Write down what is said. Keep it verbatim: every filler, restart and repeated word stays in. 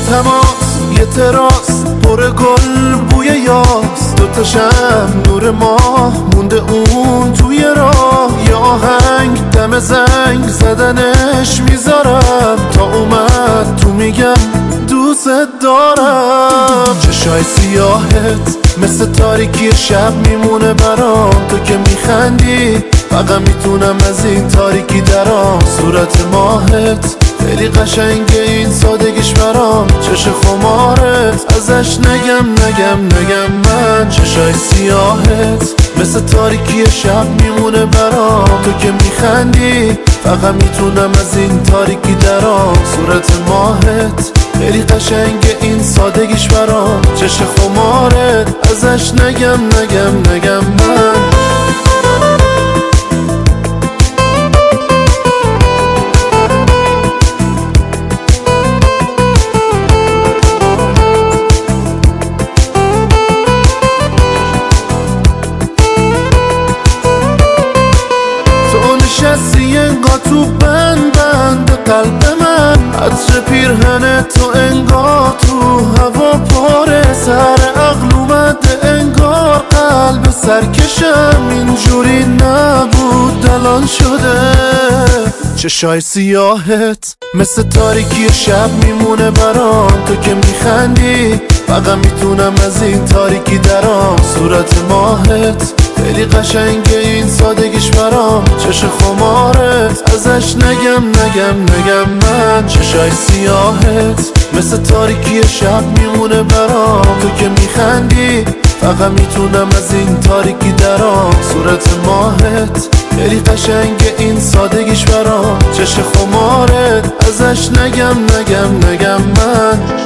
تماس یه تراس پر گل بوی یاس، دوتاشم نور ماه مونده اون توی راه. یه آهنگ دم زنگ زدنش میذارم، تا اومد تو میگم دوست دارم. چشای سیاهت مثل تاریکی شب میمونه برام، تو که میخندی فقط میتونم از این تاریکی درام. صورت ماهت خیلی قشنگه این سادگیش برام، چش خمارت ازش نگم نگم نگم من. چشای سیاهت مثل تاریکی شب میمونه برام، تو که میخندی فقط میتونم از این تاریکی درام. صورت ماهت خیلی قشنگه این سادگیش برام، چش خمارت ازش نگم نگم نگم من. نشستی انگار تو بند بند قلب من، عطر پیرهن تو انگار تو هوا پاره. سر عقل اومده انگار قلب سرکشم، اینجوری نبود الان شده. چشای سیاهت مثل تاریکی شب میمونه برام، تو که میخندی فقط میتونم از این تاریکی درام. صورت ماهت خیلی قشنگه این سادگیش برام، چش خمارت ازش نگم نگم نگم من. چشای سیاهت مثل تاریکی شب میمونه برام، تو که میخندی فقط میتونم از این تاریکی درام. صورت ماهت خیلی قشنگه این سادگیش برام، چش خمارت ازش نگم نگم نگم من.